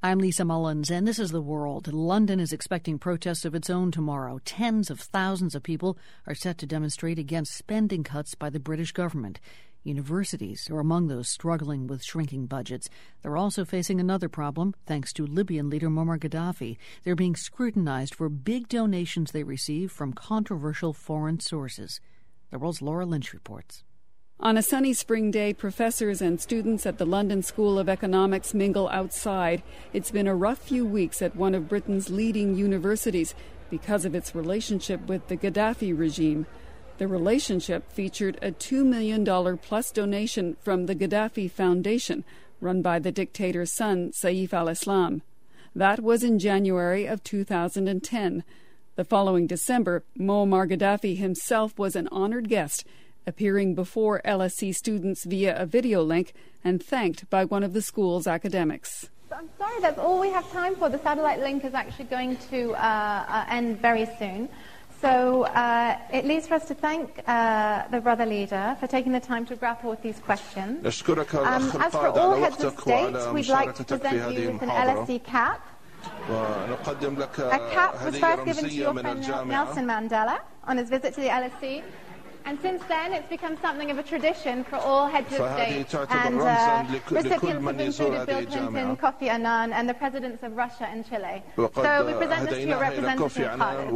I'm Lisa Mullins, and this is The World. London is expecting protests of its own tomorrow. Tens of thousands of people are set to demonstrate against spending cuts by the British government. Universities are among those struggling with shrinking budgets. They're also facing another problem, thanks to Libyan leader Muammar Gaddafi. They're being scrutinized for big donations they receive from controversial foreign sources. The World's Laura Lynch reports. On a sunny spring day, professors and students at the London School of Economics mingle outside. It's been a rough few weeks at one of Britain's leading universities because of its relationship with the Gaddafi regime. The relationship featured a $2 million plus donation from the Gaddafi Foundation, run by the dictator's son, Saif al-Islam. That was in January of 2010. The following December, Muammar Gaddafi himself was an honored guest, appearing before LSE students via a video link and thanked by one of the school's academics. I'm sorry, that's all we have time for. The satellite link is actually going to end very soon. So it leaves for us to thank the brother leader for taking the time to grapple with these questions. As for all heads of state, we'd like to present you with an LSE cap. A cap was first given to your friend Nelson Mandela on his visit to the LSE. And since then, it's become something of a tradition for all heads of state and recipients have included Bill Clinton, Kofi Annan, and the presidents of Russia and Chile. So we present this to your representative,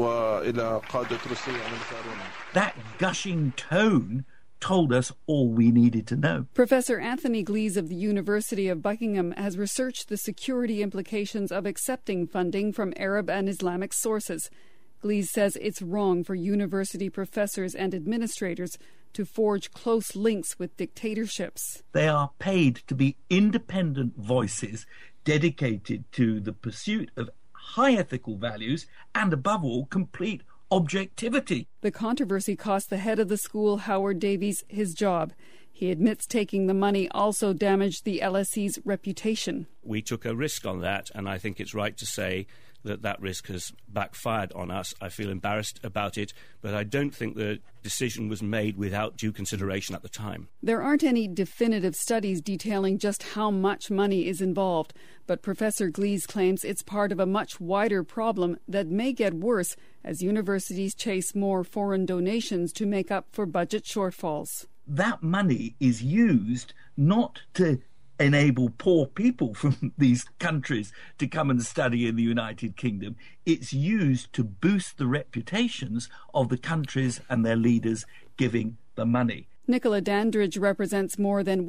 That gushing tone told us all we needed to know. Professor Anthony Glees of the University of Buckingham has researched the security implications of accepting funding from Arab and Islamic sources. Glees says it's wrong for university professors and administrators to forge close links with dictatorships. They are paid to be independent voices dedicated to the pursuit of high ethical values and, above all, complete objectivity. The controversy cost the head of the school, Howard Davies, his job. He admits taking the money also damaged the LSE's reputation. We took a risk on that, and I think it's right to say that risk has backfired on us. I feel embarrassed about it, but I don't think the decision was made without due consideration at the time. There aren't any definitive studies detailing just how much money is involved, but Professor Glees claims it's part of a much wider problem that may get worse as universities chase more foreign donations to make up for budget shortfalls. That money is used not to enable poor people from these countries to come and study in the United Kingdom. It's used to boost the reputations of the countries and their leaders giving the money. Nicola Dandridge represents more than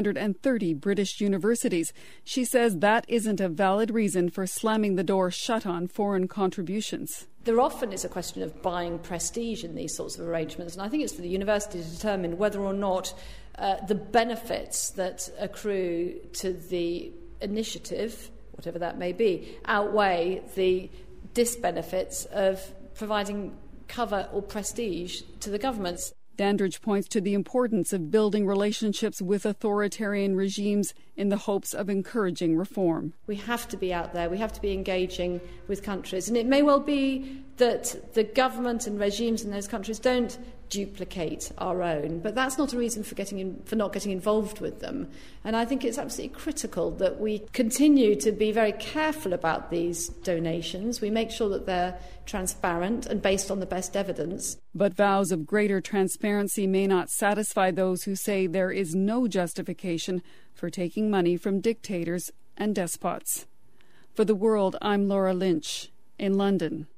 130 British universities. She says that isn't a valid reason for slamming the door shut on foreign contributions. There often is a question of buying prestige in these sorts of arrangements, and I think it's for the university to determine whether or not the benefits that accrue to the initiative, whatever that may be, outweigh the disbenefits of providing cover or prestige to the governments. Dandridge points to the importance of building relationships with authoritarian regimes in the hopes of encouraging reform. We have to be out there, we have to be engaging with countries, and it may well be that the government and regimes in those countries don't duplicate our own, but that's not a reason for not getting involved with them. And I think it's absolutely critical that we continue to be very careful about these donations. We make sure that they're transparent and based on the best evidence. But vows of greater transparency may not satisfy those who say there is no justification for taking money from dictators and despots. For The World, I'm Laura Lynch in London.